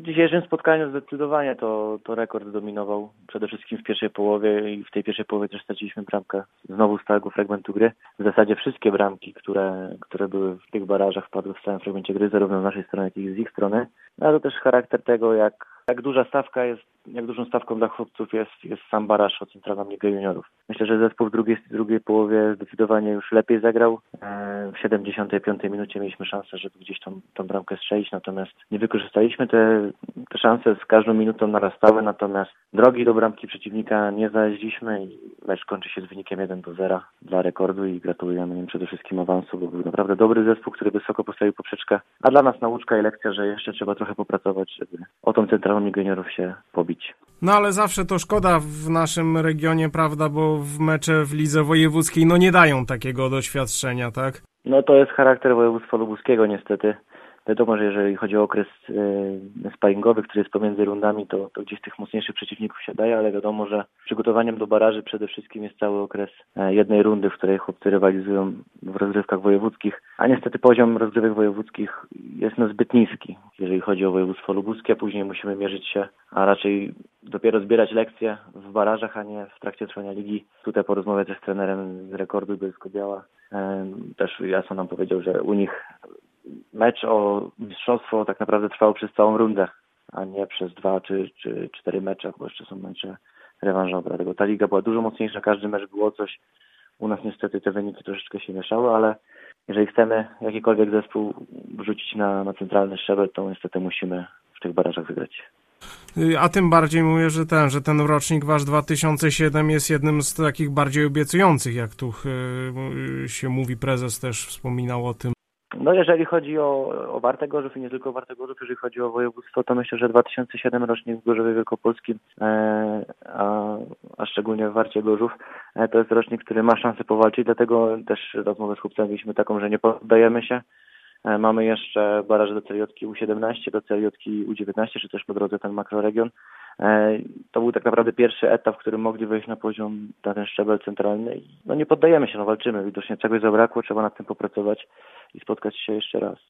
w dzisiejszym spotkaniu zdecydowanie to rekord dominował przede wszystkim w pierwszej połowie i w tej pierwszej połowie też straciliśmy bramkę znowu z całego fragmentu gry. W zasadzie wszystkie bramki, które były w tych barażach wpadły w całym fragmencie gry, zarówno z naszej strony, jak i z ich strony. No, ale to też charakter tego, jak duża stawka jest, jak dużą stawką dla chłopców jest sam baraż o Centralną Ligę Juniorów. Myślę, że zespół w drugiej połowie zdecydowanie już lepiej zagrał. W 75 minucie mieliśmy szansę, żeby gdzieś tą bramkę strzelić, natomiast nie wykorzystaliśmy. Te szanse z każdą minutą narastały, natomiast drogi do bramki przeciwnika nie znaleźliśmy i mecz kończy się z wynikiem 1-0 dla rekordu i gratulujemy im przede wszystkim awansu, bo był naprawdę dobry zespół, który wysoko postawił poprzeczkę, a dla nas nauczka i lekcja, że jeszcze trzeba trochę popracować, żeby o tą Centralną Ligę Juniorów się pobić. No ale zawsze to szkoda w naszym regionie, prawda, bo w mecze w lidze wojewódzkiej nie dają takiego doświadczenia, tak? No to jest charakter województwa lubuskiego niestety. Wiadomo, że jeżeli chodzi o okres sparingowy, który jest pomiędzy rundami, to gdzieś tych mocniejszych przeciwników się daje, ale wiadomo, że przygotowaniem do baraży przede wszystkim jest cały okres jednej rundy, w której chłopcy rywalizują w rozgrywkach wojewódzkich, a niestety poziom rozgrywek wojewódzkich jest zbyt niski, jeżeli chodzi o województwo lubuskie. Później musimy mierzyć się, a raczej dopiero zbierać lekcje w barażach, a nie w trakcie trwania ligi. Tutaj po rozmowie też z trenerem z Rekordu Bielsko-Biała też jasno nam powiedział, że u nich mecz o mistrzostwo tak naprawdę trwał przez całą rundę, a nie przez 2 czy 4 mecze, bo jeszcze są mecze rewanżowe. Dlatego ta liga była dużo mocniejsza, każdy mecz było coś. U nas niestety te wyniki troszeczkę się mieszały, ale jeżeli chcemy jakikolwiek zespół wrzucić na centralny szczebel, to niestety musimy w tych barażach wygrać. A tym bardziej mówię, że ten rocznik wasz 2007 jest jednym z takich bardziej obiecujących, jak tu się mówi, prezes też wspominał o tym. No jeżeli chodzi o Wartę Gorzów i nie tylko o Wartę Gorzów, jeżeli chodzi o województwo, to myślę, że 2007 rocznik w Gorzowie Wielkopolskim, a szczególnie w Warcie Gorzów, to jest rocznik, który ma szansę powalczyć, dlatego też rozmowę z chłopcami mieliśmy taką, że nie poddajemy się. Mamy jeszcze baraże do CLJ U17, do CLJ U19, czy też po drodze ten makroregion. To był tak naprawdę pierwszy etap, w którym mogli wejść na poziom, na ten szczebel centralny. No nie poddajemy się, walczymy. Widocznie czegoś zabrakło, trzeba nad tym popracować i spotkać się jeszcze raz.